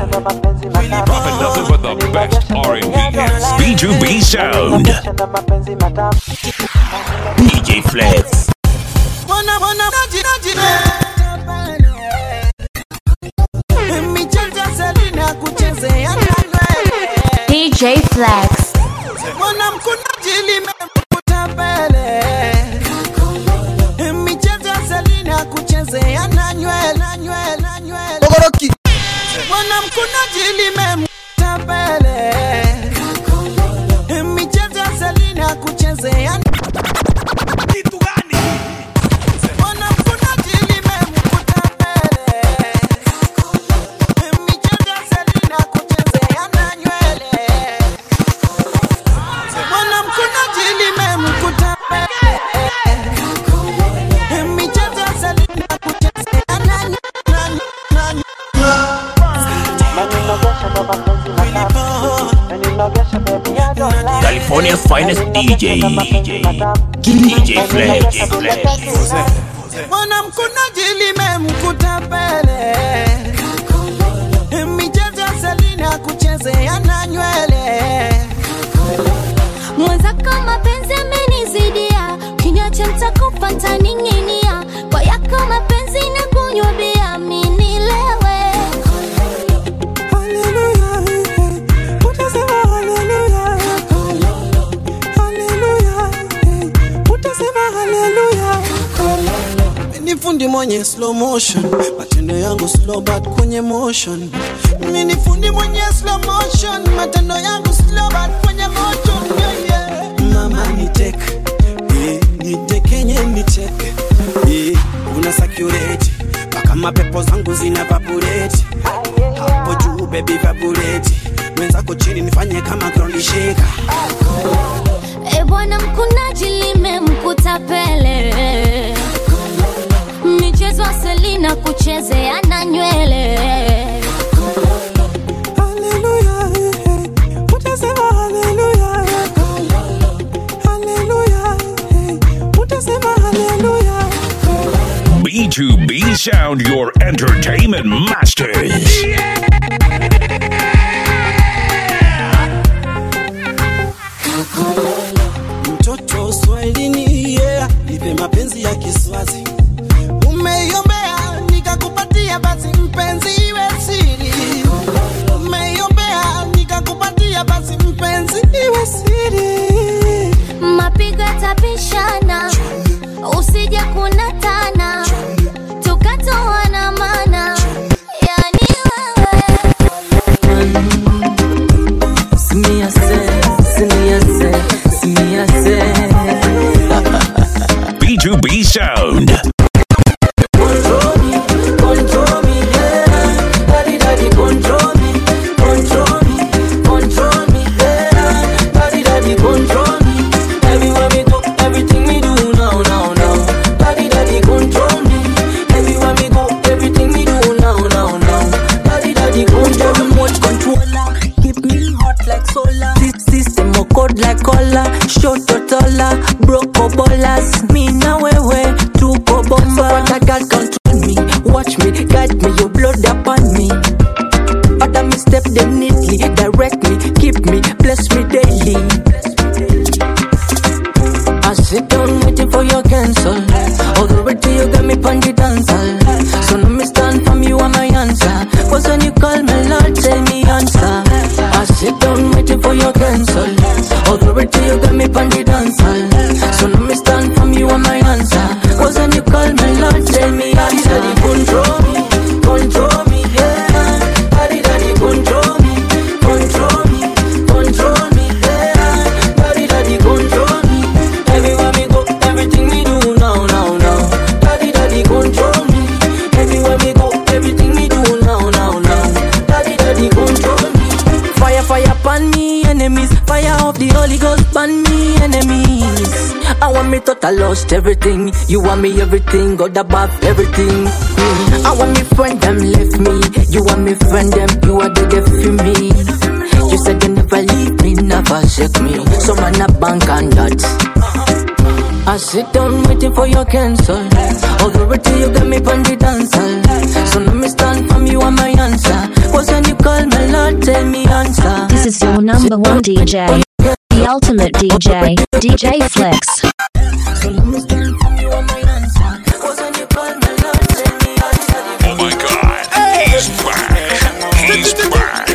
Dropping nothing but the best R&B hits. B2B Sound. DJ Flex. DJ Flex. California's finest DJ Flex. Mwanza kama penzi amenizidia, kinywa cha mtakufa ntaninginia, kwa yako mapenzi na kunywa bia mimi lewe. Nifundi mwenye slow motion, matendo yangu slow but kwenye motion. Nifundi mwenye slow motion, matendo yangu slow but kwenye motion. Mama niteke, nitekenye niteke. Una sakurate, baka mapepo zangu zina vaporate. Hapo juu baby vaporate, mwenzako chini nifanye kama ground shaker. Bwana mkunaji limemkuta pele, michezo Selina kuchezea na nywele. Hallelujah, utasema hallelujah. Hallelujah, utasema hallelujah. B2B Sound, your entertainment masters. Mtoto Swahilini, yeah, nipe mapenzi ya Kiswazi. Umeiombea nikakupatia, basi mpenzi iwe siri. Umeiombea nikakupatia, basi mpenzi iwe siri. Mapigo tapishana, usije kunatana, tukatoana mana, yani wewe. B2B Sound. Like cola, short totola, broke bolas. Me now wewe, tuko bomba. So what I got control me, watch me, guide me, your blood upon me. Other me step them neatly, direct me, keep me, bless me daily. I sit down waiting for your cancel. All the way till you got me on the dance hall. So now me stand from you are my answer. Cause when you call me Lord, tell me answer. I sit down waiting for your cancel. All the way till you got me on the dance hall. So now me stand from you are my answer. Cause when you call me Lord, tell me answer. Daddy control me, yeah. Daddy control me, yeah. Daddy control me. Everywhere me go, everything me do now. Daddy control me. Everywhere me go, everything me do now. Daddy control me. Fire upon me enemies. Fire of the Holy Ghost upon me enemies. I want me total lost everything. You want me everything, God above everything. I want me friend them left me. You want me friend them, you are the death for me. You said you never leave me, never shake me. So man a bank and that. I sit down waiting for your cancel. All the way till you got me on the dance hall. So now me stand from you are my answer. Cause when you call tell me answer. This is your number one DJ, the ultimate DJ, DJ Flex. So let me stand for you on my answer. Cause when you call my love, tell me answer. Oh my God, he's back. He's back.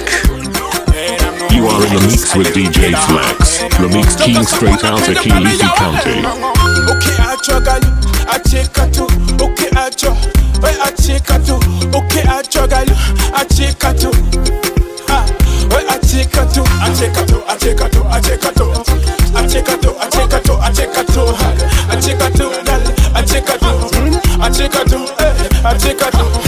You are in the mix with DJ Flex, the mix king straight out of Kilifi County. Okay, I juggle, I take a two. Okay, I juggle, I take a two. Okay, I juggle, I take a two. I take a two, I take a two, I take a two, I take a two. I take a two, I take a two, I take a two. I take a two, I take a two, I take a two, I take a two.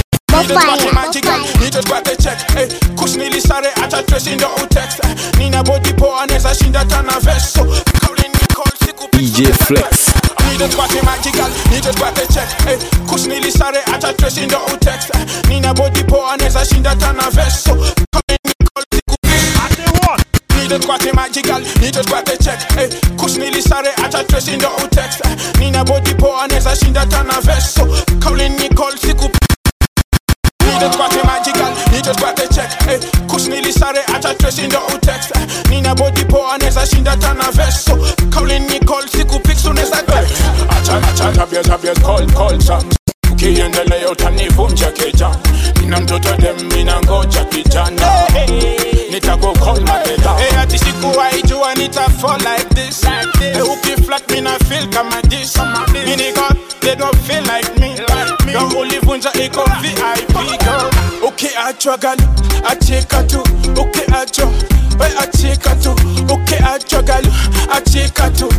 Need to got the check. Kush nili sare ata trace in the old text. Nina body po aneza shinda tana vest. So calling me call siku DJ Flex. Need to got the magical. Need to got the check. Kush nili sare ata trace in the old text. Nina body po aneza shinda tana vest. So calling me call siku. Need to got the magical. Need to got the check. Kush nili sare ata trace in the old text. Nina body po aneza shinda tana vest. So calling me call siku. Need to got the magical, need to got the check. Kush nili sare ata trace in the old text. Nina body po aneza shinda tana vest. So calling me call siku pix uneza text. Acha tabias call some. Ukiendelea utanivunja kijana. Nina mtoto dem mina ngoja kijana. Nitako call mateta. Ati siku haijua nita fall like this. Uki flat mina feel kama this. Mini God they don't feel like me. Don't only vunja iko VIP girl. Okay, I juggle, I take a two. Okay, I juggle, I take a two. Okay, I juggle, I take a two.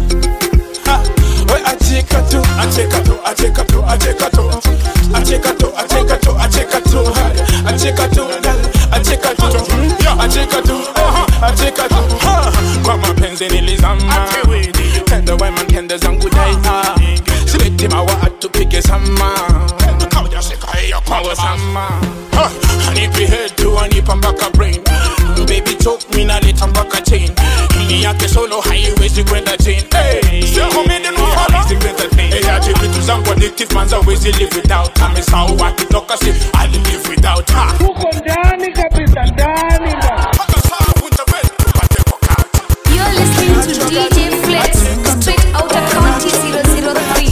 I take a two, I take a two, I take a two, I take a two. I take a two, I take a two, I take a two. I take a two, I take a two. I take a two, I take a two. Kwa mapenzi nilizama. Tenda wema kende zangu dai. Sileti mawa atupige sama. Kauja sika hiyo kwa sama. Anipi head to anipa mpaka brain. Baby talk me na leta mpaka chain. Hini yake solo haiwezi kwenda chain. Sio mimi ndo hawezi kwenda chain. Aje vitu zangu addictive manza wezi live without. Amesahau wakitoka si I live without. Uko ndani kabisa ndani. You're listening to DJ Flex, straight out of County 003.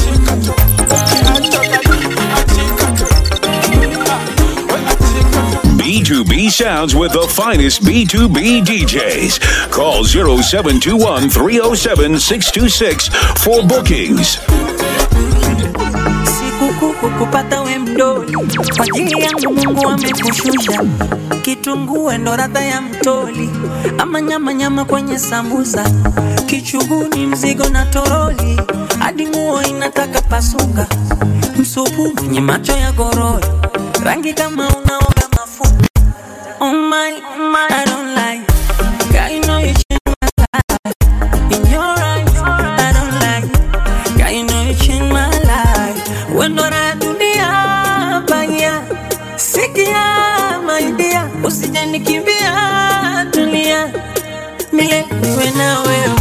B2B sounds with the finest B2B DJs. Call 0721 307 626 for bookings. Sikuku kupata we mdoli. Kwa ajili yangu Mungu amekushusha. Kitungue ndo ladha ya mtoli. Ama nyama kwenye sambusa. Kichuguni mzigo na toroli. Hadi nguo inataka pasuka. Msupu mwenye macho ya gorori. Rangi kama unaoga mafuta. Oh my, I don't like. God, you know you changed my life. In your eyes, I don't like. God, you know you changed my life. When do I do the abaya? Sikia, my dear. Usije nikimbia, tulia. Mile, niwe na wewe.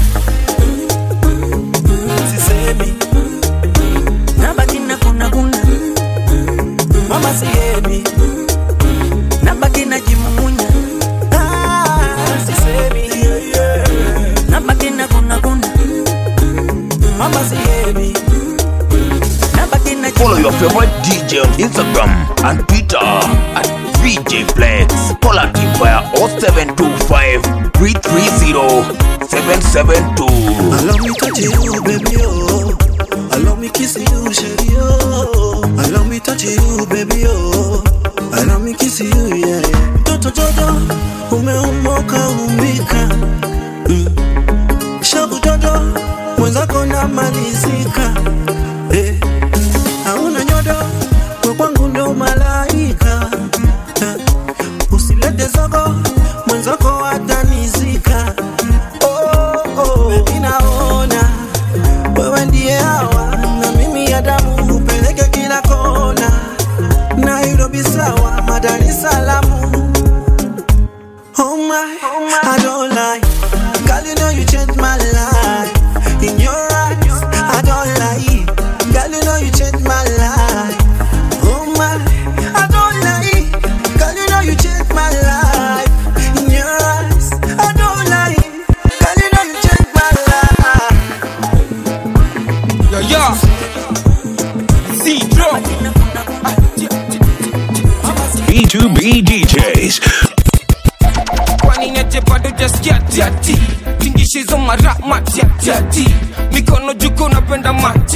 Sisemi Nabaki na kuna. mama sihemi. Nabaki na jimumunya. Sisemi Nabaki na kuna. mama sihemi. Nabaki na Follow your favorite DJ on Instagram and Twitter at VJ Flex. Call our team via 0725 330 772. Allow me touch you, baby, oh. Allow me kiss you, shady, oh. Allow me touch you, baby, oh. Allow me kiss you, yeah. Toto jojo, umeumoka umbika. Shabu jojo, mwenzako na malizika. Hauna nyodo, kwa kwangu ndo malaika. Usilete zogo, mwenzako atanizika. Baby naona wewe ndiye hawa na mimi ya damu upeleke kila kona. Nairobi sawa, Dar es Salaam. Oh my, I don't lie. Girl, you know you changed my life. In your eyes, I don't lie. Girl, you know you changed my life. Oh my, I don't lie. Girl, you know you changed my life. In your B2B DJs. Kwani nete bado just yati tingishizo mara mati mikono juko napenda mati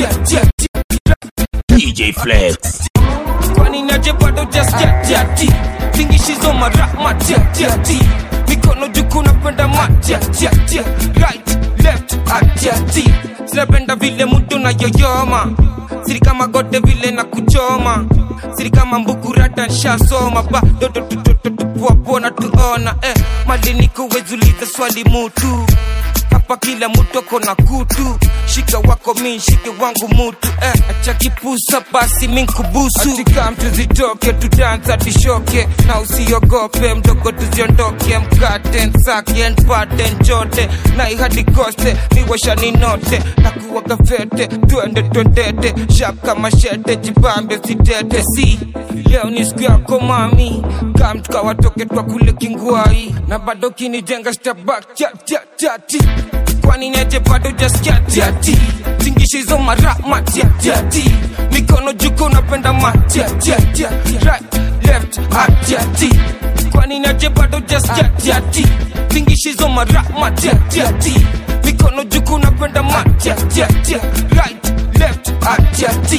DJ Flex. Kwani nete bado just yati tingishizo mara mati mikono juko napenda mati right left ati sinapenda vile mtu na yoyoma siri kama gote vile na kuchoma siri kama mbukurata nshasoma bado tuapona tuona mali niko wezuliza swali mutu hapa kila mutu kona kutu shika wako min shike wangu mutu acha kipusa basi minkubusu atika mtu zitoke tudanza tishoke na usiogope mdogo tuziondoke mkate nsake npate njote na ihadi koste niwasha ninote na kuwa gafete twendete shap kama shete jibambe sitete si leo ni siku yako mami kam tukawatoke twa kule kingwai na bado kinijenga step back chati kwani neje bado just yati tingishizo mara mati mikono juko napenda mati right left ati kwani neje bado just yati tingishizo mara mati mikono juko napenda mati right left ati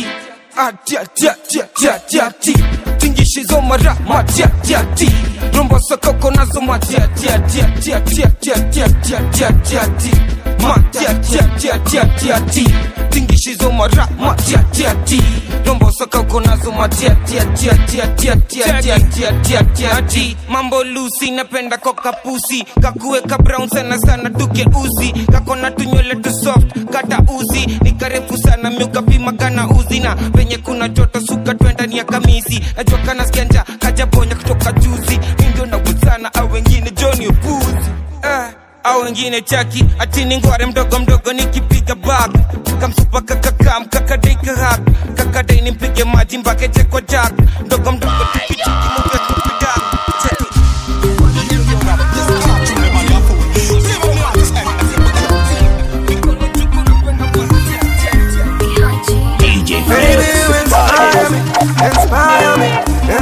tingishizo mara mati rombo sokoko nazo mati tingishizo mara mati rombo sokoko nazo mati mambo lusi napenda koka pusi kakuweka brown sana duke uzi kakona tunywele tu soft kata uzi nikarefu sana miuka pima kana uzi na venye kuna joto suka twenda ni ya kamisi najua kana skenja kajabonya kutoka juzi mindio na wuzana au wengine Johnny Obuzi au wengine chaki atini ngware mdogo nikipiga bag kamsupa kakakam kakadai kahak kakadai nimpige maji mbake chekwa jak mdogo tupichiki muka tupiga DJ Flex. Inspire me.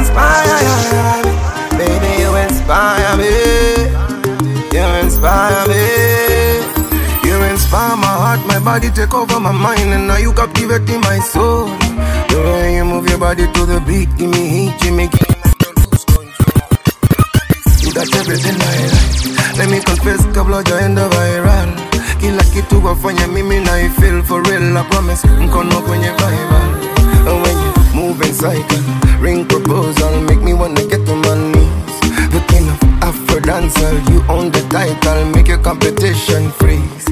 Baby, you inspire me. You inspire me. You inspire my heart, my body take over my mind, and now you captivating my soul. The way you move your body to the beat, give me heat, you make it lose control. You got everything I like. Let me confess, kabla jaenda viral. Kila kitu wafanya mimi na I feel for real. I promise, mkono kwenye viral. When you move in cycle, ring proposal, make me wanna get on my knees. The king of Afro dancer, you own the title, make your competition freeze.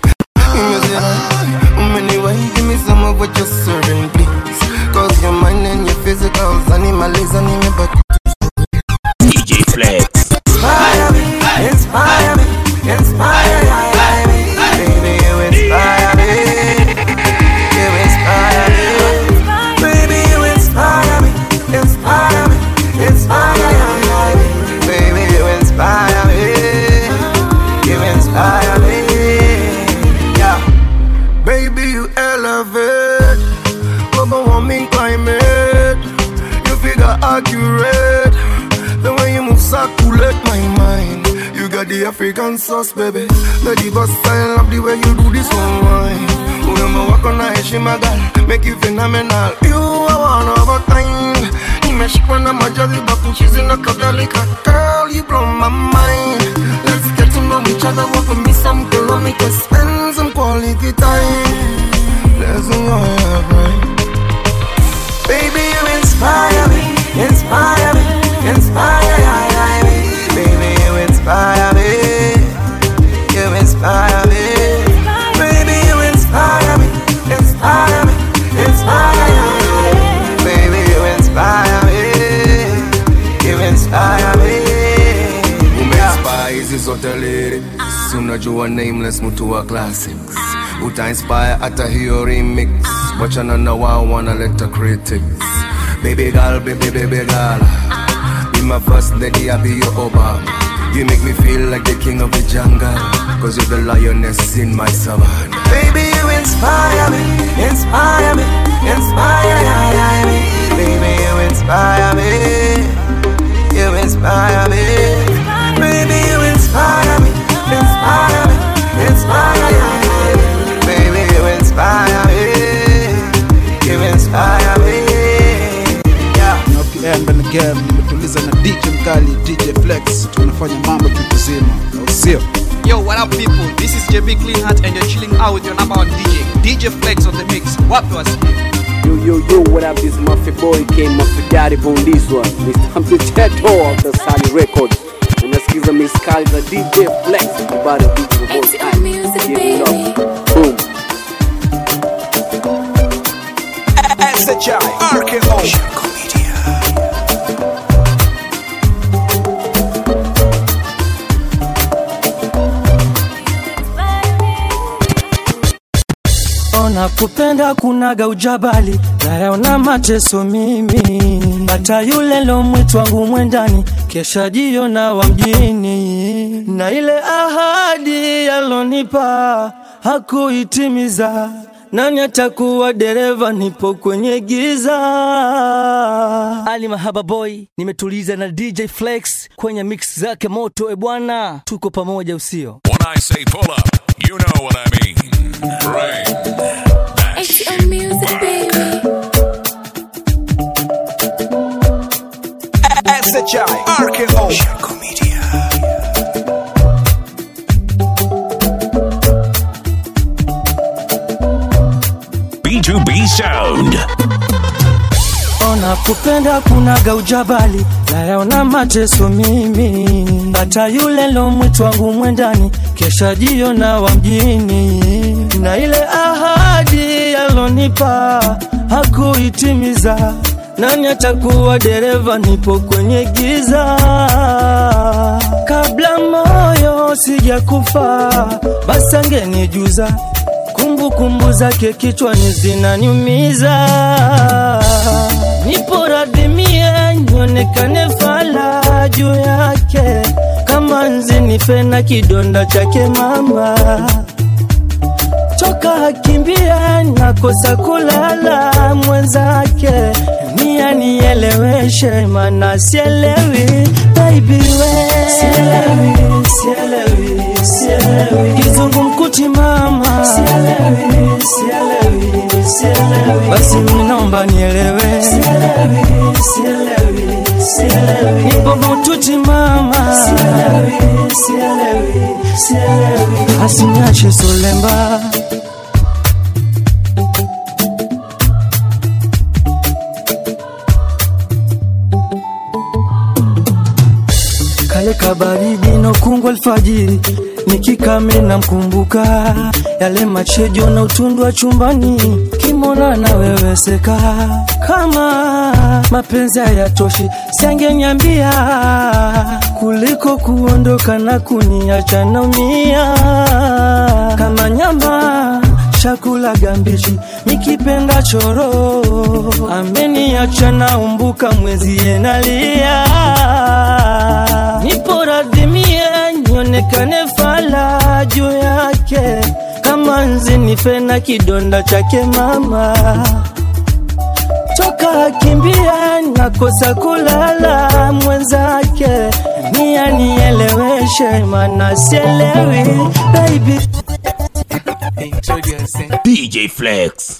Anyway, give me some of what you're serving, please. Cause your mind and your physicals, animalism, but DJ Flex. inspire me, inspire me, inspire me. Baby, you inspire me. You inspire me. Baby, you inspire me. Inspire me. Inspire me. Baby, you inspire me. You inspire me. Yeah. Baby, you elevate global warming climate. You figure accurate. The way you move circulate my mind. You got the African sauce, baby. The diva style of the way you do this one wine. Unamu wako na heshima girl, make you phenomenal. You are one of a kind. Nimeshikwa na majazi bakuchizi na kadhalika. Girl, you blow my mind. Let's get to know each other. Walk with me some kilometers, spend some quality time. Let's enjoy our ride. Baby, you inspire me, inspire me, inspire me. Baby, you inspire me, you inspire me. Baby, you inspire me, inspire me, inspire me. Baby, you inspire me, you inspire me. Ume-inspire hizi zote lyrics. Unajua nameless mtu wa classics. Uta-inspire hata hiyo remix. Wachana na wao wanaleta critics. Baby girl, baby girl. Be my first lady, I'll be your Obama. You make me feel like the king of the jungle. Cause you're the lioness in my savannah. Baby, you inspire me, inspire me, inspire me. Baby, you inspire me, and again nimetuliza na DJ mkali DJ Flex, tunafanya mambo kizima, sio? Yo, what up people? This is JB Clean Heart and you're chilling out with your number one DJ Flex on the mix. What was Yo, what up? This Mafia boy came Mafia daddy on this one. It's time to Cheto of the Sally Records. Unasikiza Miss Kali za DJ Flex, everybody DJ the whole time. Give it up. Boom. SHI RKO Nakupenda kunaga ujabali, nayaona mateso mimi. Hata yule lo mwitu wangu mwendani, kesha jiona wa mjini. Na ile ahadi yalonipa, hakuitimiza. Nani atakuwa dereva nipo kwenye giza. Ali Mahaba boy, nimetuliza na DJ Flex kwenye mix zake moto bwana. Tuko pamoja usio. When I say pull up, you know what I mean. Rain. It's your music, baby. SHI RKO Shirko Media. B2B Sound. Nakupenda kunaga ujabali, nayaona mateso mimi. Hata yule lo mwitu wangu mwendani, kesha jiona wa mjini. Na ile ahadi yalonipa, hakuitimiza. Nani atakuwa dereva nipo kwenye giza. Kabla moyo sija kufa, basi angenijuza. Kumbukumbu zake kichwani zinaniumiza. Nipo radhi mie nionekane fala juu yake, kama nzi nife na kidonda chake mama. Toka hakimbia nakosa kulala mwenzake, nia nieleweshe mana sielewi. Baby we sielewi kizungu mkuti mama, sielewi basi minaomba nielewe. Sielewi nipo mtuti mama, sielewi asiniache solemba. Kale kabaridi no kungu alfajiri, nikikame na mkumbuka. Yale machejo na utundu wa chumbani, kimona na wewe seka. Kama mapenzi hayatoshi, siangeniambia. Kuliko kuondoka na kuniacha naumia. Kama nyama chakula gambichi, nikipenda choro. Ameniacha naumbuka mwezi enalia. Nipo radhi mie nionekane fala juu yake, kama nzi nife na kidonda chake mama. Toka kimbia nakosa kulala mwenzake, nia nieleweshe mana sielewi. Baby DJ Flex.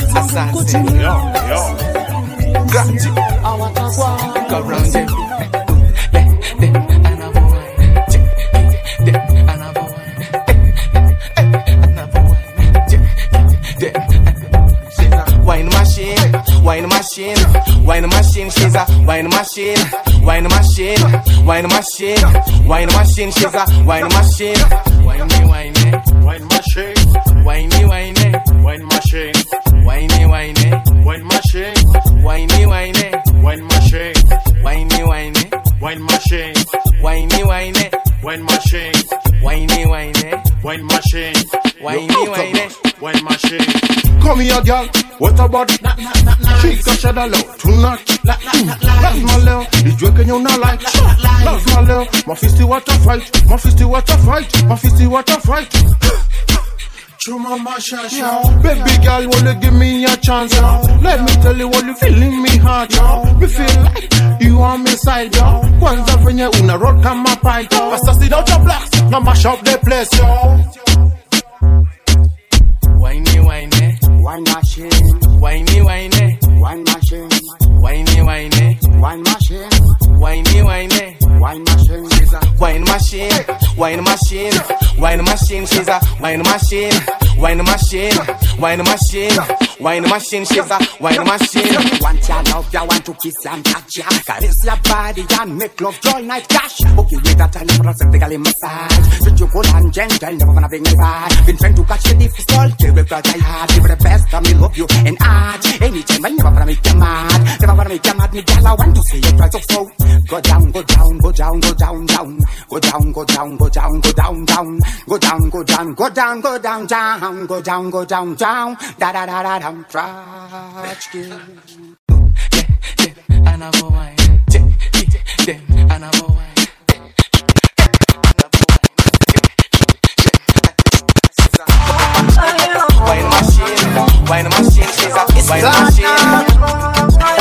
Wine machine, wine machine, she's a wine machine, wine machine, wine machine, wine machine, she's a wine machine. Wine, wine machine, wine, wine machine, wine, wine machine, wine, wine machine, wine, wine machine, wine, wine machine, wine, wine machine, wine machine. Come here, girl. What about she can shed a low tonight? That's my love. It's drinking you not like. That's my love. My fisty water fight. My fisty water fight. My fisty water fight. Chuma mashasha. Baby girl, will you give me a chance? Let me tell you what you feeling me heart. Me feel like you on my side. Kwanza venye una road kama pie. Basta sit out your blocks. Now mash up the place. Whiny, wine machine, whiny, wine machine, whiny, wine machine, wine machine, wine machine. She's a wine machine, wine machine, wine machine, wine machine. She's a wine machine. Want ya love ya, want to kiss and touch ya, caress your body and make love all night. Cash, okay, wait a time for a surgical massage. So you cool and gentle, never gonna bring me back. Been trying to catch the difficult, give it what I had. Give it the best, I me love you and art. Anytime I never gonna make you mad, never gonna make you mad. Me girl, I want to see you try to fall. Go down, go down, go down, go down, down. Go down, go down, go down, go down, down. Go down, go down, go down, go down, down. Go down, go down, down. Da da da da down. Trash kill. Yeah, another wine. Another wine. Wine machine, wine machine, she's a wine machine.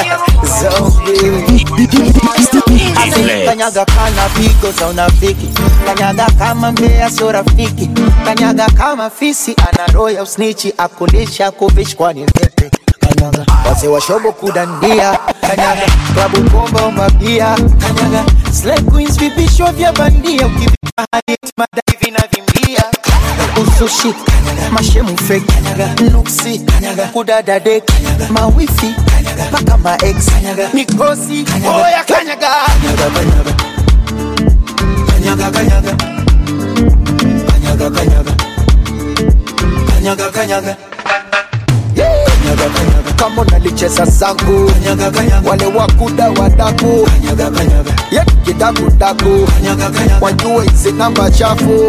Kanyaga kana pigo za unafiki, kanyaga kama mbea sio rafiki, kanyaga kama fisi ana roho ya usnichi, akulisha kuvishi kwa ni vipi. Kanyaga wase wa shobo kudandia, kanyaga klabu bomba mabia, kanyaga slay queens vipisho vya bandia, ukivika hadi madai vinavimbia. Usushi, kanyaga mashemu fake, kanyaga nuksi, kanyaga kudada dek, mawifi, kanyaga paka ma ex, kanyaga mikosi, oya kanyaga, kanyaga kanyaga, kanyaga kanyaga, kanyaga kanyaga, kanyaga kanyaga, kanyaga kanyaga, kama nalicheza zangu, kanyaga kanyaga, wale wakuda wadaku, kanyaga kanyaga, yep kidaku daku, kanyaga kanyaga, wajue hizi namba chafu.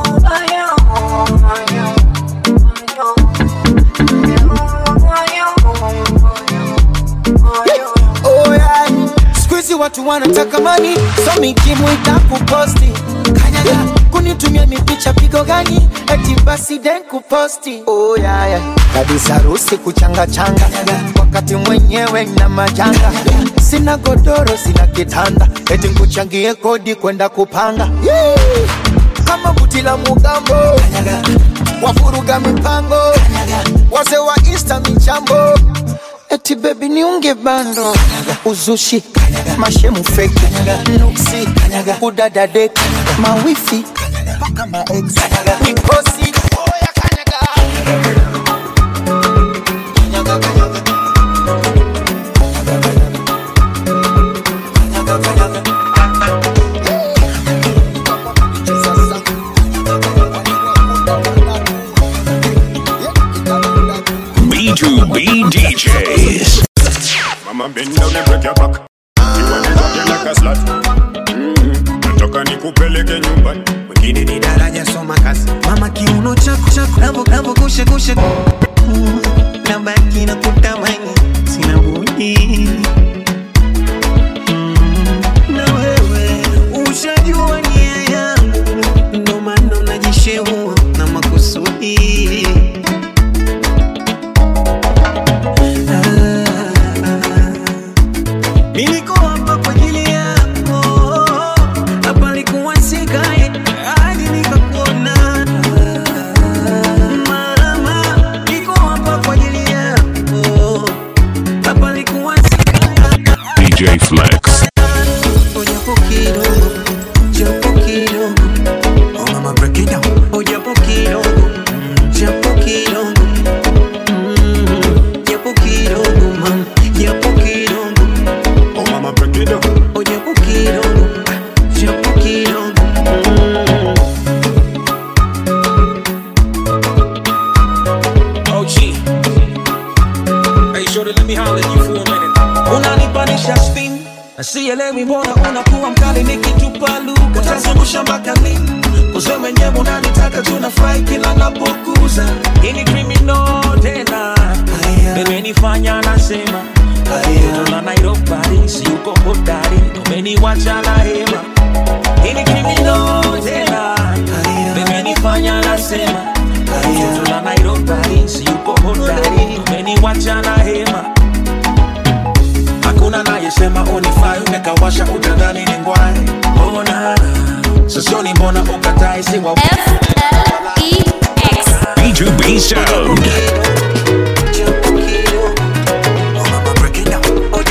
Oh yeah, squeeze watu wanataka money, so mikimu itakuposti. Kanyaga, kunitumia mipicha pigo gani, eti basi den kuposti. Oh yeah, yeah. Kabisa rusi kuchanga changa, wakati mwenyewe na majanga. Sina godoro, sina kitanda, eti nkuchangie kodi kwenda kupanga. Yeah. Kama buti la mugambo, wafuruga mipango, wase wa insta michambo, eti baby niunge bando. Uzushi, mashemu fake, nuksi, udada dek, mawifi, paka ma ex, mikosi, oya kanyaga. Kanyaga kanyaga, kanyaga kanyaga. B2B DJs. Mama bend down and break your back. You want to talk like a slut. Natoka nikupeleke nyumbani. Wengine ni daraja soma kazi. Mama kiuno chako chako lavo kushe kushe. Nabaki na kutamani sina budi. Na wewe ushajua nia yangu, ndo maana najishehua na makusudi. Niliko hapa kwa ajili yako, hapa nilikuwa sikae hadi nikakuona. Mama, niko hapa kwa ajili yako, hapa nilikuwa sikae. DJ Flex. Japo kidogo, japo kidogo. Oh mama break it down. Oh japo kidogo, japo kidogo. Japo kidogo mama, japo kidogo. Oh mama break it down. Oh japo kidogo, japo kidogo. Oh gee. Hey shorty, let me holler at you for a minute. Unanipanisha spin, sielewi mbona unakuwa mkali nikitupa lugha. Utazungusha mpaka lini? Kusema mwenyewe unanitaka tunafurahi kila napokuza. Hii ni criminal tena. Umenifanya nasema mtoto na Nairobi, si uko hodari. Umeniwacha na hema. Hii ni criminal tena. Umenifanya nasema mtoto na Nairobi, si uko hodari. Umeniwacha na hema. Hakuna nayesema unifai, umekawasha utadhani ni ngwai. Oh na sosioni mbona ukatai, si wa B2B Sound.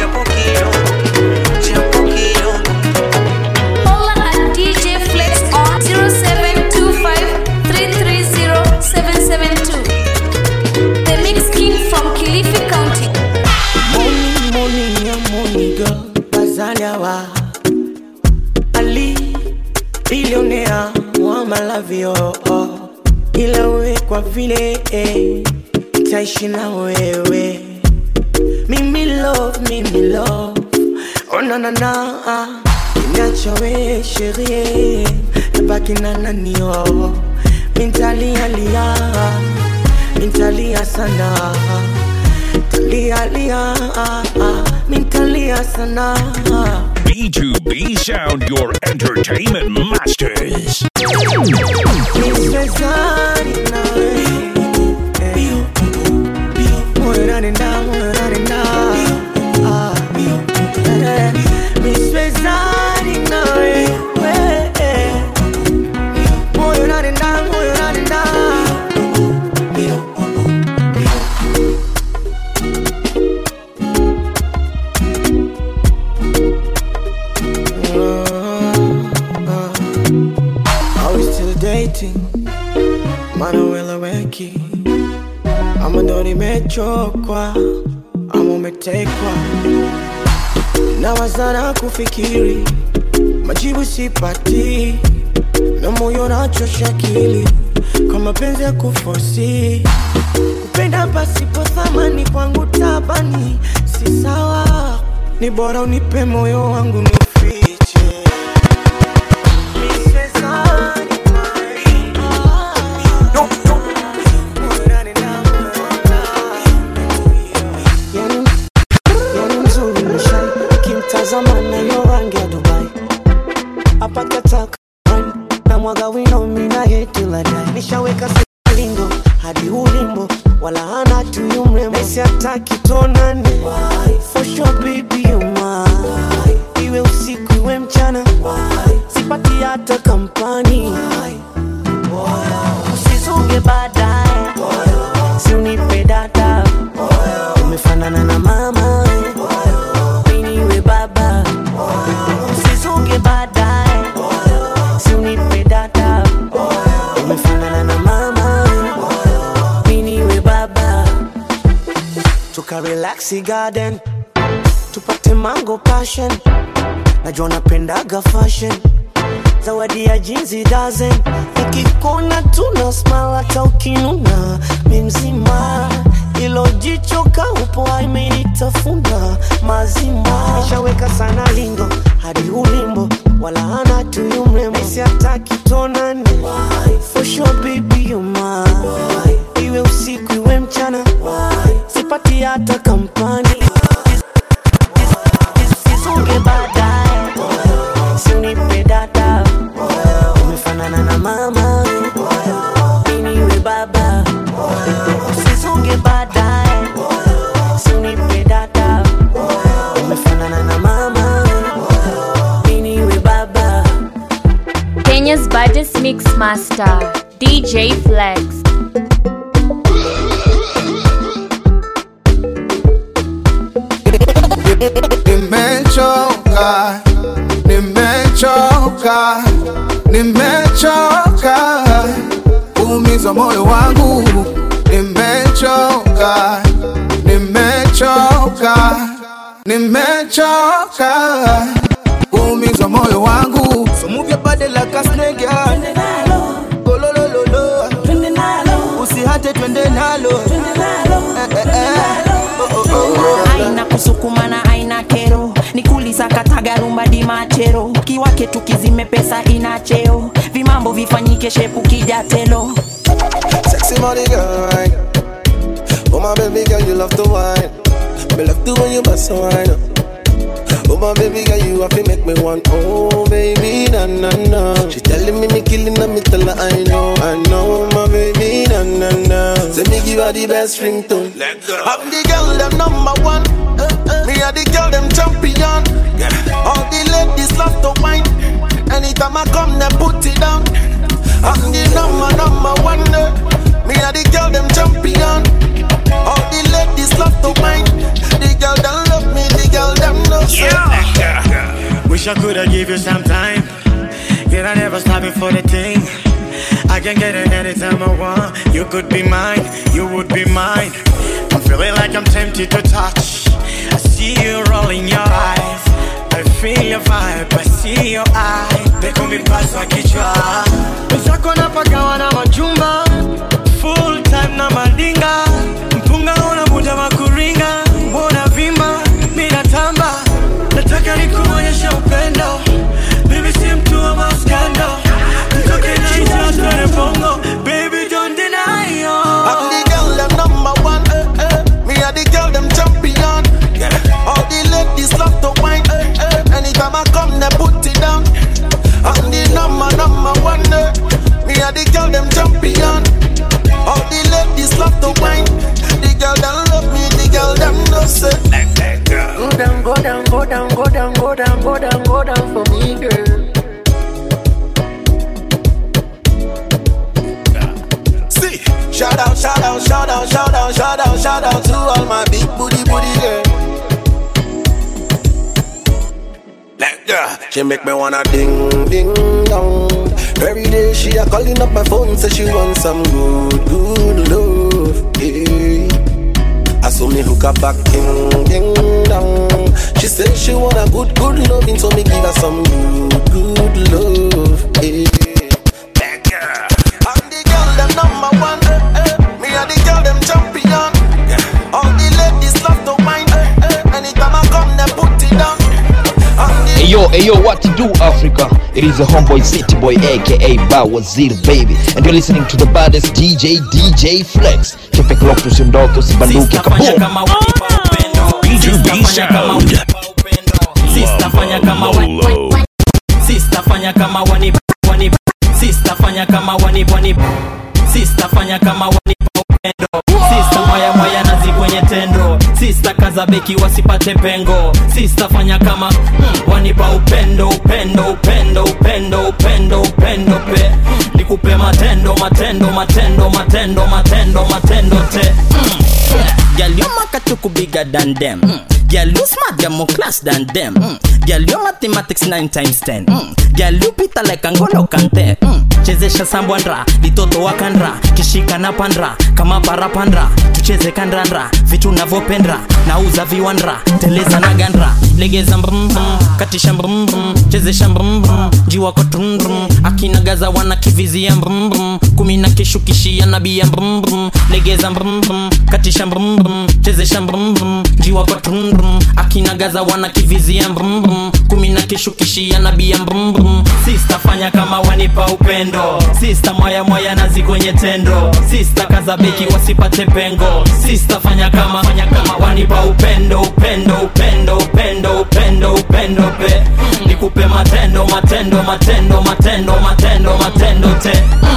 Follow at DJ Flex on Zaliawa Ali billionaire wa malavio ila uwe kwa vile taishi na wewe mimi love oh na na na inacha we chérie baki na nani mintalia sana mintalia sana B2B Sound, your entertainment masters. Manuela Weki ama ndo nimechokwa ama umetekwa na wazana kufikiri majibu sipati na moyo nachosha akili kwa mapenzi ya kufosi kupenda pasipo thamani kwangu tabani si sawa ni bora unipe moyo wangu nifiche mwaga wino mina heti la dai nishaweka lingo hadi ulimbo wala hana tu yumrembo Messi ataki tonani for sure baby you mine iwe usiku iwe mchana sipati hata kampani usizunge baadaye si unipe data umefanana na mama mimi iwe baba usizunge baadaye Relaxy garden tupate mango passion najua napendaga fashion zawadi ya jinsi dozen ukikona tuna smile hata ukinuna mimzima ilo jicho kaupo imenitafuna mazima nishaweka sana lingo hadi ulimbo wala hana tu yumrembo Messi ataki tonani for sure baby you mine iwe usiku iwe mchana sipati hata kampani Sizunge baadaye si unipe data umefanana na mama mimi iwe baba Sizunge baadaye si unipe data umefanana na mama mimi iwe baba Kenya's baddest mix master DJ Flex. Nimechoka kuumiza moyo wangu nimechoka kuumiza moyo wangu so move your body like a snake twende nalo golololo twende nalo usihate twende nalo aina kusukumana aina kero nikulisa kataga rumba di machero kiwake tukizime pesa inacheo vimambo vifanyike shepu kijatelo sexy money girl right oh my baby girl you love to wine me love to when you bust a wine oh my baby girl you have to make me want oh baby na na na she telling me killing me tell her I know my baby na na na say me give her the best ringtone I'm the girl them number one me are the girl them champion all the ladies love to wine anytime I come they put it down I'm the number one me are the girl them champion all the ladies love to wine the girl that love me the girl them know wish I could have give you some time yet I never stop it for the thing I can get it anytime I want you could be mine you would be mine I'm feeling like I'm tempted to touch I see you rolling your eyes I feel your vibe, I see your eye. They call me Paswa Kichwa. Wenzako napagawa na majumba, full time na madinga. Mpunga unabuja makuringa, mbona vimba, mina tamba. Nataka nikuonyesha upendo, baby si mtu wa maskando. Nitoke na ita twende bongo, baby don't deny yo. I'm the girl them number one, me are the girl them champion. All the ladies love to wine, anytime I come they put it down. I'm the number one, me are the girl them champion. All the ladies love to wine, the girl that love me, the girl them no say. Go down, go down, go down, go down, go down, go down, go down for me, girl. See, shout out, shout out, shout out, shout out, shout out, shout out to all my big booty girl. She make me wanna ding, ding, dong. Every day she a calling up my phone, say she want some good, good love. Yeah. I saw me hook up back, ding, ding, dong. She said she want a good, good loving, so me give her some good, good love. Yeah. I'm the girl, them number one. Me and the girl, them champion. All the ladies love to wine. Anytime I come, they put it down. Hey yo, what to do, Africa? It is a homeboy city boy, aka Bawazir baby, and you're listening to the baddest DJ Flex. Keep a clock to Sindoto, Sibanduki, kaboom. B2B sound. Sister fanya kama wani. Sister fanya kama wani. Sister fanya kama wani. Sister fanya kama wani. Sister moya nazi kwenye tendo. Sister kaza beki wasipate pengo. Sister fanya kama wanipa upendo pe. Nikupe matendo te. Girl, you makatuku bigger than them. Girl, you smart, you're more class than them. Girl, you mathematics 9 times 10. Girl, you pita like Angolo Kante. Chezesha sambwandra, litoto wakandra. Kishika na pandra, kama parapandra. Tucheze kandandra, vitu navopendra. Nauza viwandra, teleza na gandra. Legeza mbrum, katisha mbrum, chezesha mbrum, jiwa kwa trum. Akina gaza wana kivizia mbrum, kumina kishu kishia nabia mbrum. Legeza mbrum, katisha mbrum, chezesha mbrum, jiwa kwa trum. Akina gaza wana kivizia mbrum, kumina kishu kishia nabia mbrum. Sister fanya kama wanipa upendo. Sister moya nazi kwenye tendo. Sister kaza beki wasipate pengo. Sister fanya kama wanipa upendo pe. Nikupe matendo te.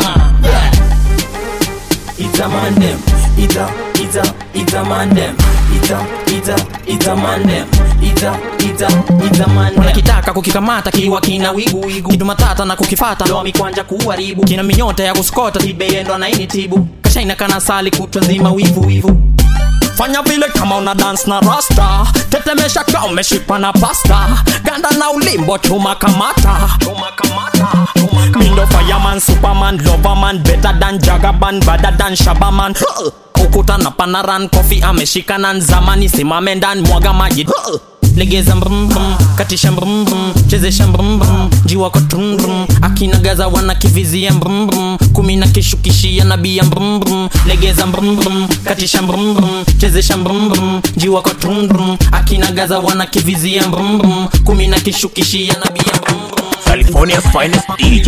It's a man them. It's a man them. It's a man them. It's a man them. Unakitaka kukikamata kiwa kina wigu. Kitu matata na kukifata ndo mikwanja kuharibu. Kina minyota ya kuskota tibeye ndo na initibu. Kashaina kana sali kutwa zima wivu. Fanya vile kama una dance na rasta. Tetemesha kama umeshipa na pasta. Ganda na ulimbo chuma kamata. Mindo fireman, superman, loverman. Better than Jagaban, better than Shabaman. Ukuta na panaran, coffee ameshika na nzamani. Simame ndani mwaga maji. Legeza mbrum, katisha mbrum, chezesha mbrum, jiwa kwa trum. Akina gaza wana kivizia mbrum, kumina kishu kishia nabia mbrum. Legeza mbrum, katisha mbrum, chezesha mbrum, jiwa kwa trum. Akina gaza wana kivizia mbrum, kumina kishu kishia nabia mbrum. California's finest DJ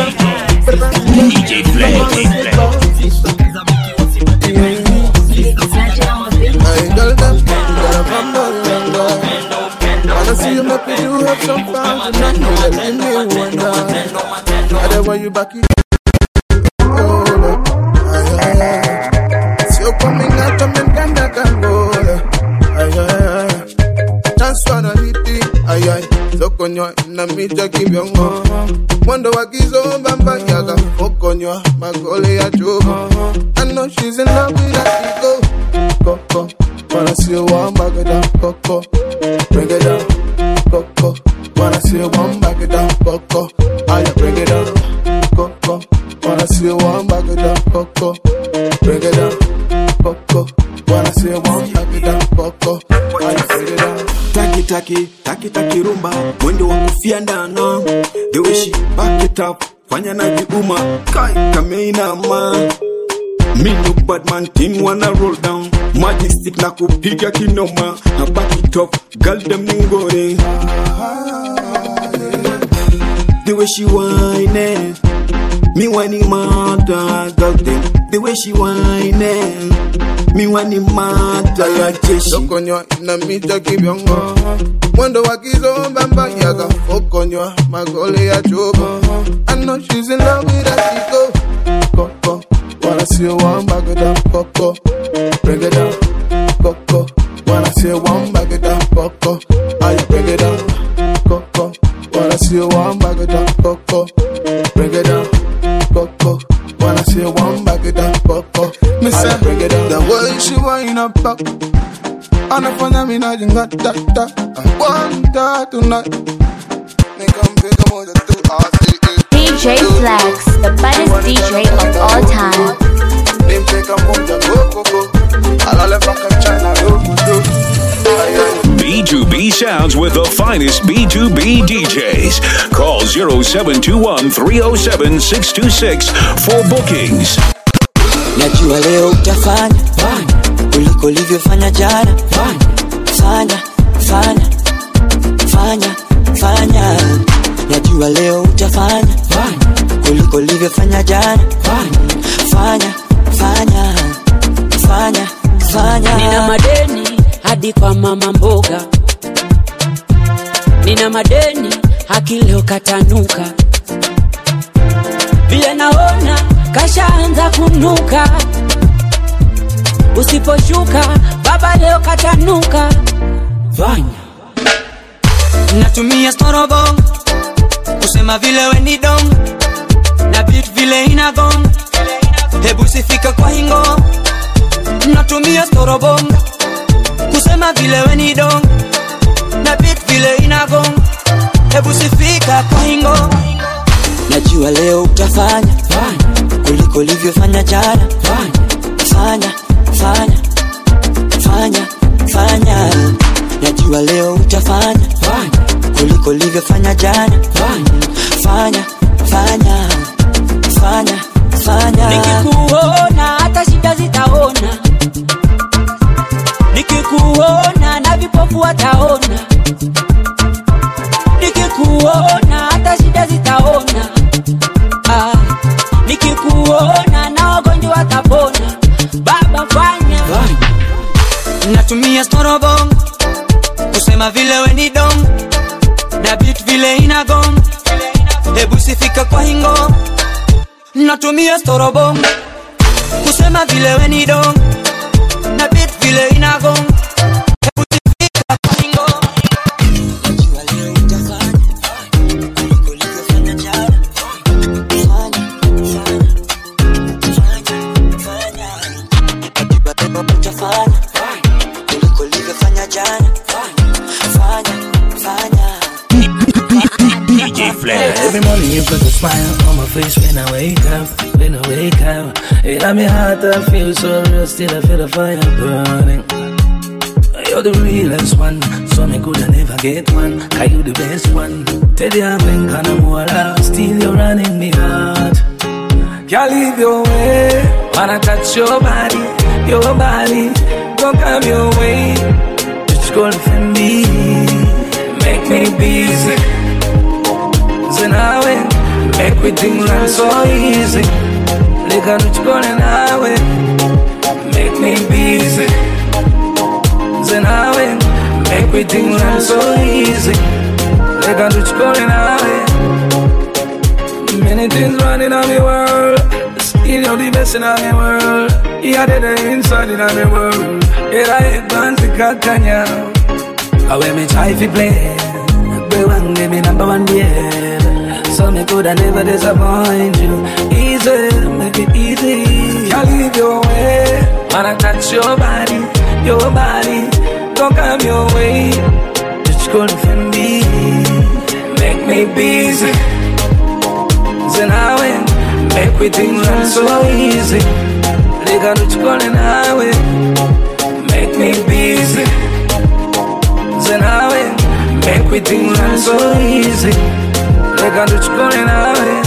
Flex. I see you make me do have some fun tonight. You let me wonder. I don't want you back here. So coming out of me, ganda kangola. Just wanna hit it. So konyo na mita kibiongo. Wonder what gizo bamba yaga. Okonyo magole ya chubo. I know she's in love with that ego. Coco, wanna see you one back it down. Coco, bring it down. Coco, wanna see you one back it down. Coco, I bring it down. Coco, wanna see you one back it down. Coco, bring it down. Coco, wanna see you one back it down. Coco, I bring it down. taki rumba, mwendo wa kufia ndana. The way she back it up, fanya na jiuma, kai kameina ma. Me no bad man thing wanna roll down, majestic na kupiga kinoma, na back it up, girl them ningore. The way she whine, me whining mad, girl them. The way she whine, me whining mad, like Jeshi. Sokonywa na mita kibiongo, mwendo wa kizomba mbayaga. Okonywa magole ya chobo, I know she's in love with that chico. Coco, wanna see one bag of that coco, bring it down. Coco, wanna see one bag of that coco, I bring it down. Coco, wanna see one bag of that coco, bring it down. Coco, wanna see one bag of that coco, I bring it down. The way she wind up, anafanya mimi najingata. I want that tonight. DJ Flex, the baddest DJ of all time. B2B sounds with the finest B2B DJs. Call 0721-307-626 for bookings. Najua leo utafanya kuliko ulivyofanya jana. Fanya. Najua leo utafanya kuliko ulivyofanya jana. Fanya. Nina madeni hadi kwa mama mboga, nina madeni haki leo katanuka, vile naona kashaanza kunuka. Usiposhuka baba leo katanuka. Fanya. Natumia storobong kusema vile we ni dong, na beat vile inagong, hebu sifika kwa hingo. Natumia storobong kusema vile we ni dong, na beat vile inagong, hebu sifika kwa hingo. Najua leo utafanya kuliko ulivyofanya jana. Fanya. Najua leo utafanya kuliko ulivyofanya jana. Fanya. Nikikuona hata shida zitaona, nikikuona na vipofu wataona, nikikuona hata shida zitaona, nikikuona na wagonjwa watapona. Baba fanya. Natumia storobong kusema vile we ni dong, na beat vile inagong, hebu sifika kwa hingo. Natumia storobong kusema vile we ni dong, na beat vile inagong, hebu sifika kwa hingo. DJ Flex. Every morning you put a smile on my face when I wake up. It got me hot, I feel so real, still I feel the fire burning. You're the realest one, so me could never get one. Cause you the best one. Tell you I've been kinda more loud, still you're running me hard. Can't leave your way, wanna touch your body. Don't come your way, just go for me, make me busy. So now make we things run so easy. Look at what's going on, make me busy. So now make we things run so easy. Look at what's going on. Many things running on my world, still you're the best in my world. Yeah, they're inside in my world. Yeah, I advance the kakanya. I wear me try to play, we want to be number one, yeah. So me coulda never disappoint you. Easy, make it easy. Can't leave your way, wanna touch your body. Don't come your way, just go for me, make me busy. So now make we things run so easy. Look at what's going on, make me busy. So now we things run so easy. Like I'm just going out.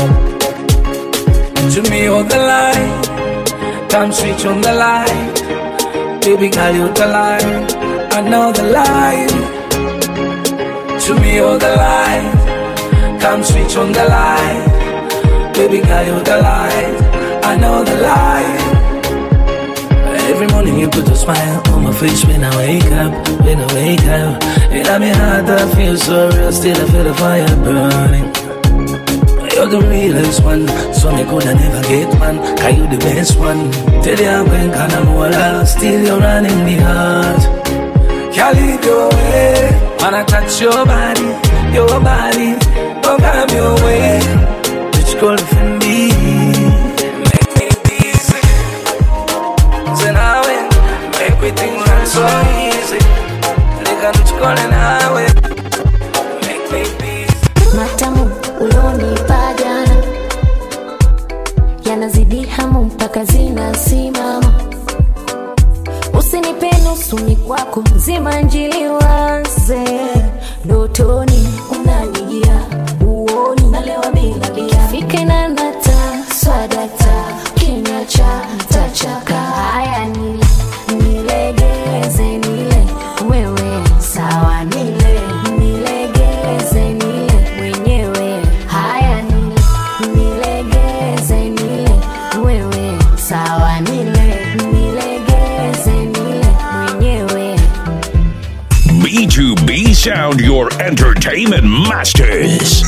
To me, all the light. Come switch on the light. Baby girl, you the light. I know the light. To me, all the light. Come switch on the light. Baby girl, you the light. I know the light. Every morning you put a smile on my face when I wake up, when I wake up. And I'm in heart, I feel so real, still I feel the fire burning. You're the realest one, so me coulda never get one, cause you the best one. Tell you when can I'm all out, still you're running the heart. Can't leave your way, wanna touch your body, don't come your way. It's called for me. Everything runs so easy. Nigga, I'm just calling highway. Make me peace. Matamu ulonipa jana yanazidi hamu mpaka zinasimama. Usinipe nusu ni kwako, zima njili waze. Ndotoni unanijia, uoni nalewa bila bia. Fike na nata, swadata, kinywa cha tachaka. Haya nilegeze nile, wewe sawa nile. Nilegeze nile, mwenyewe. Haya nilegeze nile, wewe sawa nile. Nilegeze nile, mwenyewe. B2B Sound, your entertainment masters.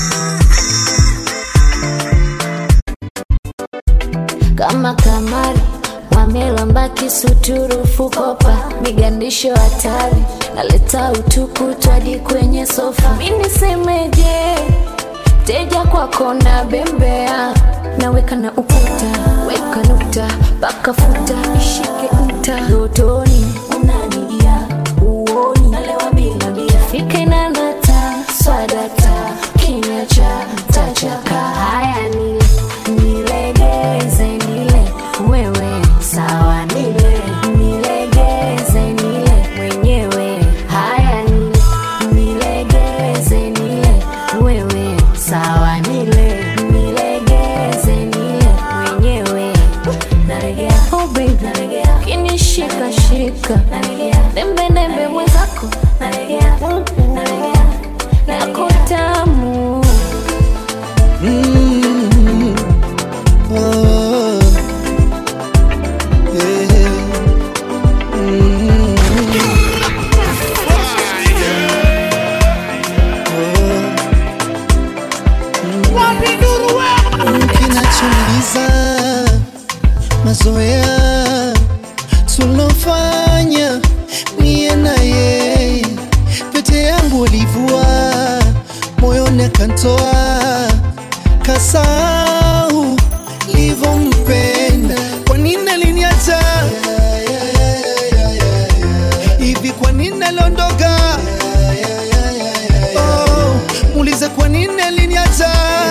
Kama kamari wamelamba kisuturu fukopa, migandisho hatari, naleta utukutu hadi kwenye sofa. Mimi semeje, teja kwako na bembea, naweka na ukuta, weka nukta, baka futa, ishike nta. Ndotoni unanijia, uoni nalewa bila bia. Fike na nata, swadata, kinywa cha tachaka. Haya nilegeze nile, wewe sawa nile. Nilegeze nile, mwenyewe. Haya nilegeze nile, wewe sawa nile. Nilegeze nile, mwenyewe. Nalegea, oh baby, nalegea. Kinishika shika, nalegea. Dembe dembe mwenzako, nalegea. Nalegea, nako tamu. Kinachouliza mazoea tulofanya mie na yeye, pete yangu ulivua moyoni akantoa, kasahau livyompenda. Kwa nini aliniacha hivi? Kwa nini aliondoka? Oh, muulize kwa nini aliniacha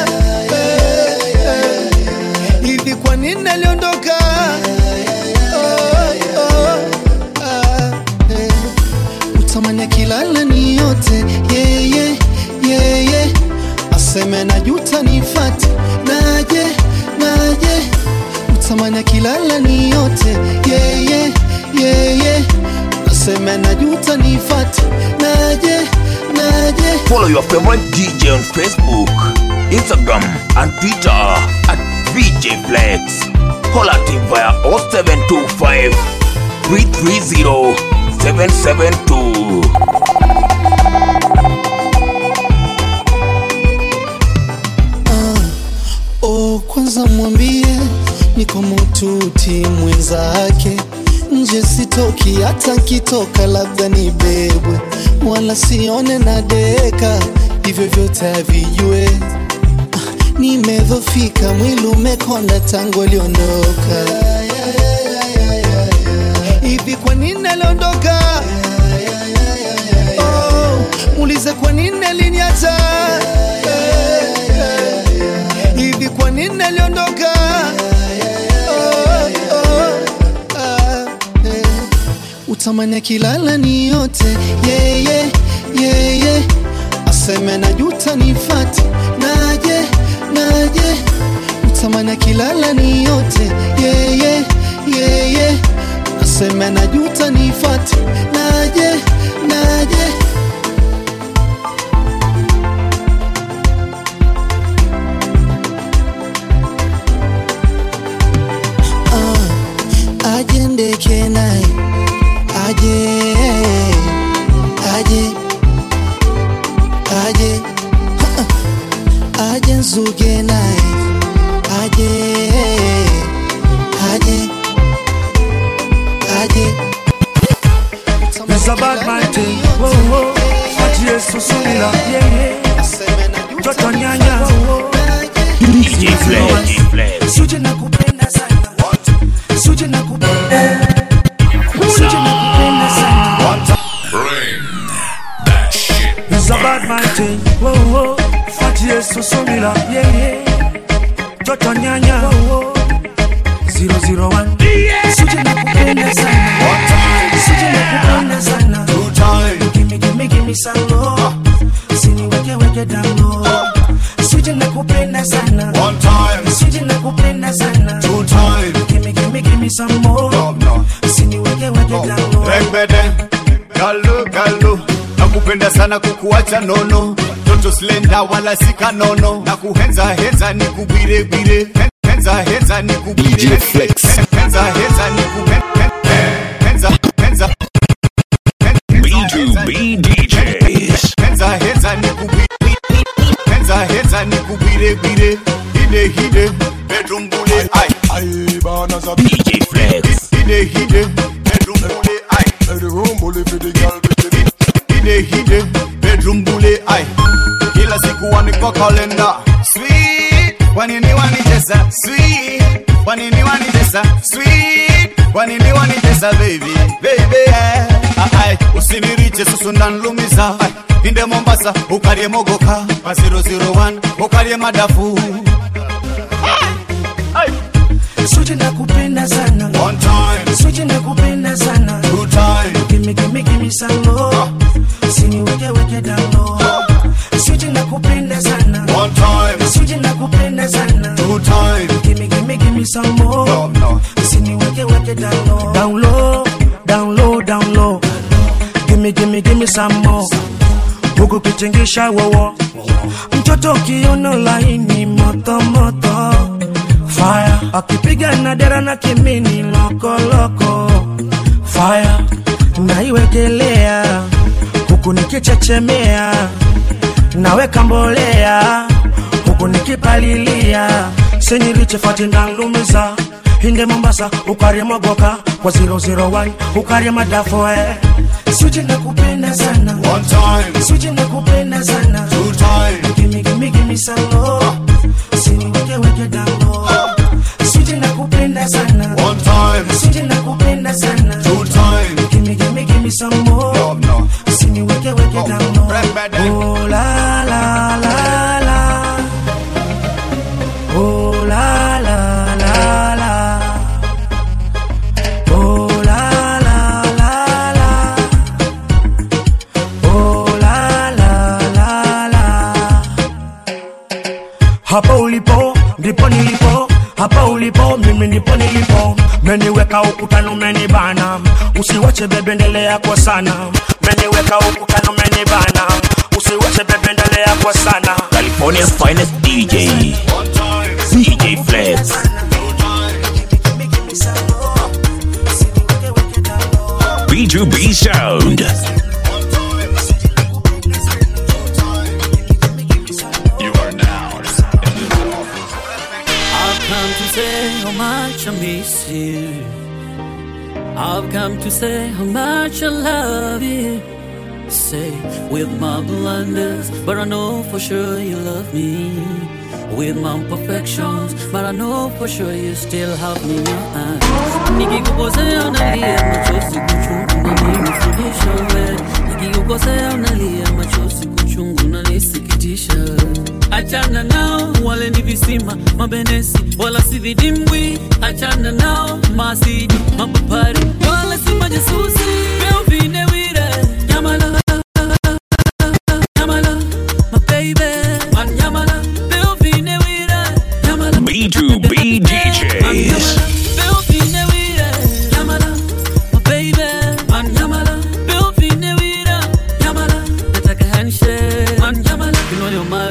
hivi? Kwa nini aliondoka? Utamani kilala ni yote yeye, yeye aseme najuta nifate, naje utamani kilala ni yote yeye, yeye aseme najuta nifate, naje. Follow your favorite DJ on Facebook, Instagram and Twitter at VJ Flex. Call at him via 0725 330 772. Kwanza mwambie niko mututi mwenzake, nje sitoki, hata kitoka labda nibebwe, wala sione na deka, hivyo vyote havijue. Nimedhofika, mwili umekonda tangu aliondoka. Hivi kwa nini aliondoka? Oh, muulize kwa nini aliniacha. Hivi kwa nini aliondoka? Utamani kilala ni yote yeye, yeye Naseme najuta nifate, naje, naje, mtamana kilala ni yote, yeah, yeah, yeah, yeah. Naseme najuta nifate, naje, naje. Ajende kenai, aje, aje, aje, aje nzuge nai, aje, aje, aje. It's a bad man thing, whoa, whoa. Ati Yesu sumila, yeah, yeah. Toto nyanya, DJ Flex. Suje na kupenda sana, suje na kupenda, suje na kupenda sana. Bring that shit. It's a bad man thing, whoa, whoa. Ati Yesu sumila, yeah, yeah. Toto nyanya, 001. Suje na kupenda sana, suje na kupenda sana. Give me some more. Sini weke down low. Suje na kupenda sana. One time. Suje na kupenda sana. Two time. Give me some more. No. Sini weke down low. Rembede, galo, nakupenda sana kukuacha nono. Toto slenda wala sika nono. Nakuhenza ni kubire. Henza ni kubire. DJ Flex. Henza ni kubire. B2B DJs. Henza ni kubire. Henza ni kubire. Hide bedroom bule ay bana za DJ Flex. Hide bedroom bule ay bedroom bule for the girl hide bedroom bule ay kila siku waniko kalenda sweet wanini wanitesa sweet wanini wanitesa sweet wanini wanitesa baby ay usiniriche susundan lumiza ay inde Mombasa ukarie mogoka pa 001 ukarie madafu Suje na kupenda sana. One time. Suje na kupenda sana. Two time. Give me some more. Sini weke down low. Suje na kupenda sana. One time. Suje na kupenda sana. Two time. Give me some more. No. Sini weke down low. Down low. Give me some more. Huku kichengisha wowo. Mtoto kiuno laini moto. Fire, akipiga na dera na kimini loko. Fire, naiwekelea huku nikichechemea, naweka mbolea huku nikipalilia. Senyiriche fatinda lumiza inde Mombasa ukarie mogoka kwa 001 ukarie madafu Suje na kupenda sana. One time. Suje na kupenda sana. Two time. Give me some more. Sini weke down low. Suje na kupenda sana. One time. Suje na kupenda sana. Two time. Give me some more. No. Sini weke down low. Oh la la la la. Oh la la la la. Oh la la la la. Oh la la la la. Hapa ulipo ndipo nilipo, hapa ulipo mimi ndipo nilipo. Meniweka ukutani umenibana, usiwache bebe endelea kwa sana. Meniweka ukutani umenibana, usiwache bebe endelea kwa sana. California's finest DJ. DJ Flex. B2B Sound. You are now I've come to say how much I miss you. I've come to say how much I love you. Say with my blunders, but I know for sure you love me. With my imperfections, but I know for sure you still have me in your eyes. Nikikukosea unalia machozi kuchungu unanifundisha wewe. Nikikukosea unalia machozi kuchungu unanisikitisha. Achana nao wale ni visima mabenesi wala si vidimbwi. Achana nao masidi mapapari wala si majasusi. Veo vine wire nyamala nyamala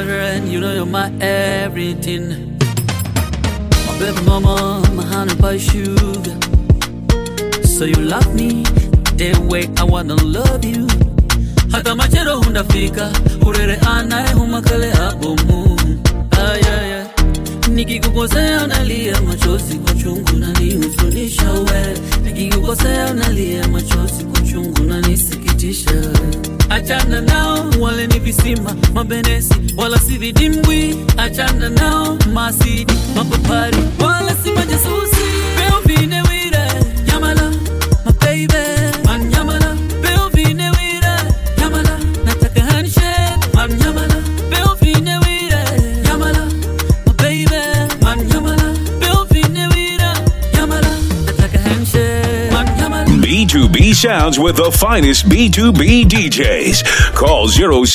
daughter and you know you're my everything. My baby mama, my honey pie sugar. So you love me the way I wanna love you. Hata machero hundafika urere anae humakale abomu. Ay. Nikikukosea nalia machozi kwa chungu na nihuzunisha we. Nikikukosea nalia machozi kwa chungu na nisikitisha. Achana nao wale ni visima mabenesi wala si vidimbwi. Achana nao masidi mapapari wala si majasusi. Beo vine wire nyamala my baby man nyamala. Beo vine wire nyamala nataka handshake man nyamala. Beo vine wire nyamala my baby man nyamala. Beo vine wire nyamala nataka handshake man nyamala. B2B sounds with the finest B2B DJs. Call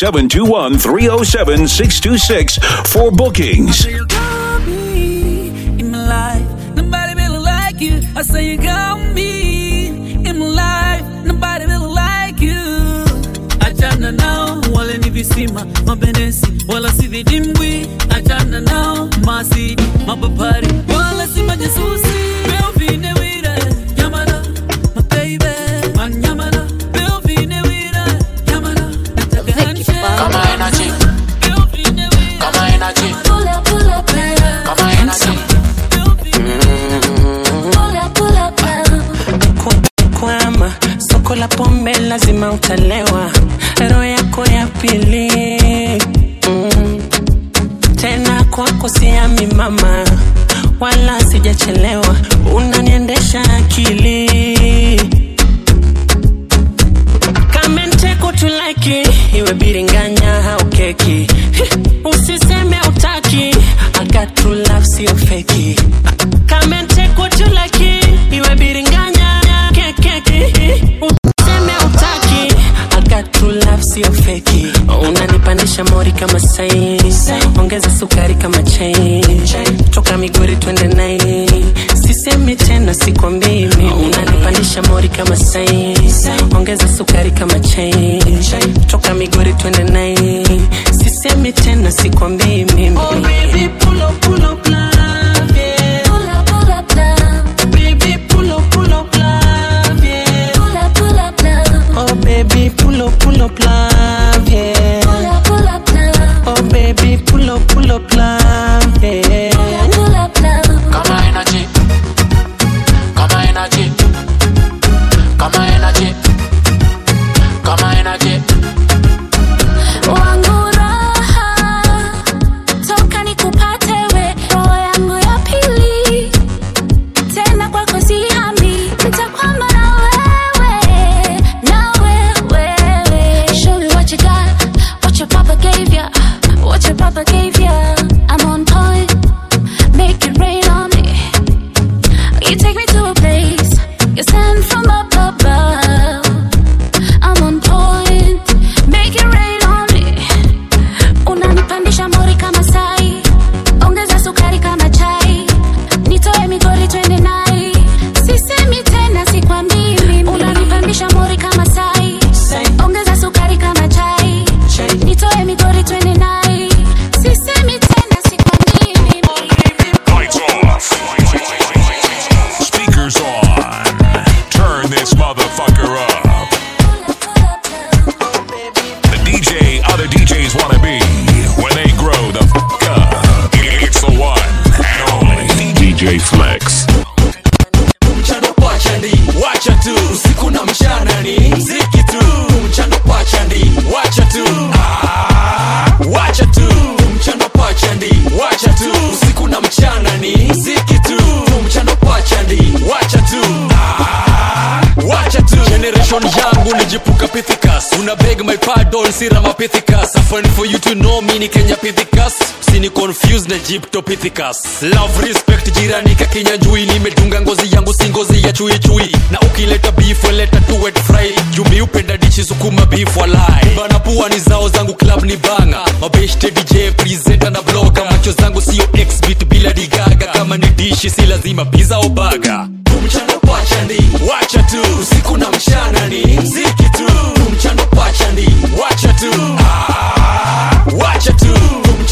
0721-307-626 for bookings. In my life, nobody really like you. I say you got me in my life, nobody really like you. Achana nao wale ni visima mabenesi wala si vidimbwi. Achana nao masidi mapapari wala si majasusi. Beo vine wire nyamala my baby man nyamala. Beo vine wire nyamala nataka handshake. Kama energy, kama energy, kama energy. Kwama soko la pombe lazima utalewa, roho yako ya pili tena kwako siami mama, wala sijachelewa, unaniendesha akili. Come and take what you like, iwe biringanya au keki, usiseme utaki, I got true love sio fake. Come and take what you like, iwe biringanya keki, usiseme utaki, I got true love sio fake. Unanipandisha mori kama sai, ongeza sukari kama chai, toka Migori twende nai, sisemi tena sikwambii mimi. Unanipandisha mori kama sai, ongeza sukari kama chai, toka Migori twende nai, sisemi tena sikwambii mimi. Oh baby pull up love, yeah. Pull up love. Baby pull up love, yeah. Pull up love. Oh baby pull up love, yeah. Pull up love. Oh baby pull up love, yeah. Pull up love. Kama energy, kama energy, kama energy, kama energy. Wangu raha toka nikupate we, roho yangu ya pili tena kwako sihami, nitakwama na wewe. Show me what you got, what your papa gave ya, what your papa gave ya. I'm on point, make it rain on me. You take me to a place, you send from up above. I'm on point, make it rain on me. Unanipandisha mori kama sai, ongeza sukari kama chai, nitoe Migori twende nai, sisemi tena sikwambii mimi. Unanipandisha mori kama sai, ongeza sukari kama chai, nitoe Migori twende nai, sisemi tena sikwambii mimi. Lights off. Speakers on. Turn this motherfucker up. The DJ other DJs wanna be when they grow the fuck up. It's the one and only DJ Flex. Mchano pacha ndi, wacha tu. Usiku na mchana ni mziki tu. Mchano pacha ndi, wacha tu. Wacha tu. Mchano pacha ndi, wacha tu. Usiku na mchana ni mziki tu. Mchano pacha ndi, wacha tu. Wacha tu. Generation yangu nijipuka Pithicus. Una beg my pardon, sirama Pithicus. A fun for you to know me ni Kenya Pithicus. Sini confused na Egypto Pithicus. Love respect jirani kakinya njui. Nimedunga ngozi yangu si ngozi ya chui chui. Na ukileta beef weleta tu wet fry. Jumi upenda dichi sukuma beef walai. Bana pua ni zao zangu club ni banga. Mabeshte DJ presenter na blogger. Macho zangu sio X-beat bila digaga. Kama ni dishi si lazima pizza au burger. Mchana pacha ndi, wacha tu. Usiku na mchana ni mziki tu. Mchana pacha ndi, wacha tu. Wacha tu.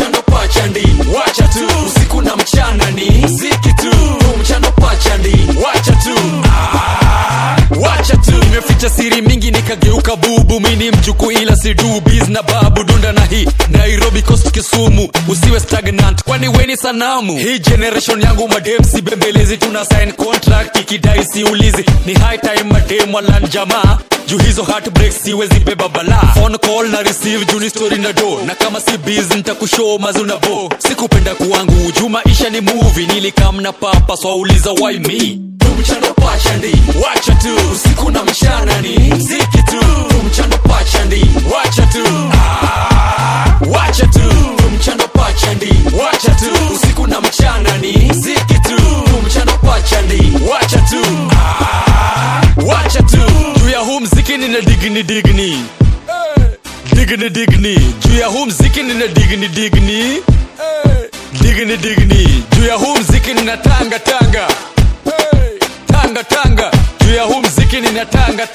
wacha tu usiku na mchana ni mziki tu mchana pacha ndi wacha tu wacha tu nimeficha siri mingi nikageuka bubu mini mjuku ila sidu biz na babu dunda na hii Nairobi Coast Kisumu usiwe stagnant kwani weni sanamu hii generation yangu madem si bembelezi tuna sign contract ikidai si ulizi ni high time madem wala jamaa juu hizo heartbreaks siwezi beba bala phone call na receive juni story na do na kama si busy nitakushow mazuna bo sikupenda kuangu juu maisha ni movie nilikam na papa so uliza why me mchana pacha ndi wacha tu usiku na mchana ni mziki tu mchana pacha ndi wacha tu wacha tu mchana pacha ndi wacha tu usiku na mchana ni mziki tu mchana pacha ndi wacha tu wacha tu juu ya huu mziki nina digni digni juu ya huu mziki nina digni digni juu ya huu mziki nina tanga tanga juu ya huu mziki nina tanga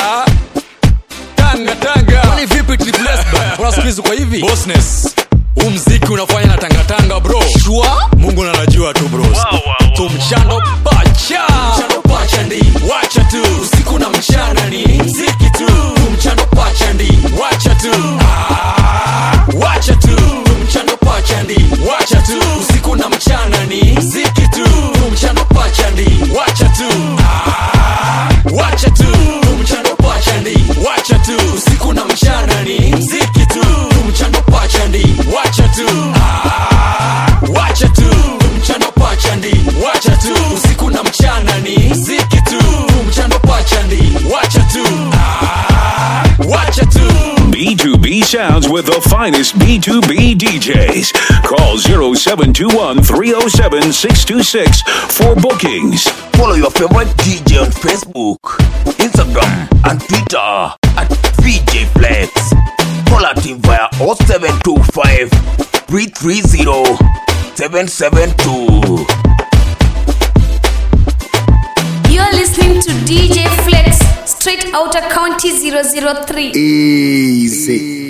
kwani vipi tripless unasikiza kwa hivi bossness huu mziki unafanya na tanga bro sure Mungu anajua tu bros tumchando pacha ndi wacha tu usiku na mchana ni mziki tu tumchando pacha ndi wacha tu wacha tu tumchando pacha ndi wacha tu usiku na mchana ni mziki tu tumchando pacha ndi wacha tu wacha tu tumchando pacha ndi wacha tu usiku na mchana ni mziki tu tumchando pacha ndi wacha tu wacha tu tumchando pacha ndi wacha tu usiku na mchana ni mziki tu tumchando pacha ndi wacha tu wacha tu B2B sounds with the finest B2B DJs. Call 0721-307-626 for bookings. Follow your favorite DJ on Facebook, Instagram, and Twitter at VJ Flex. Call our team via 0725 330 772. You're listening to DJ Flex, straight outta County 003. Easy.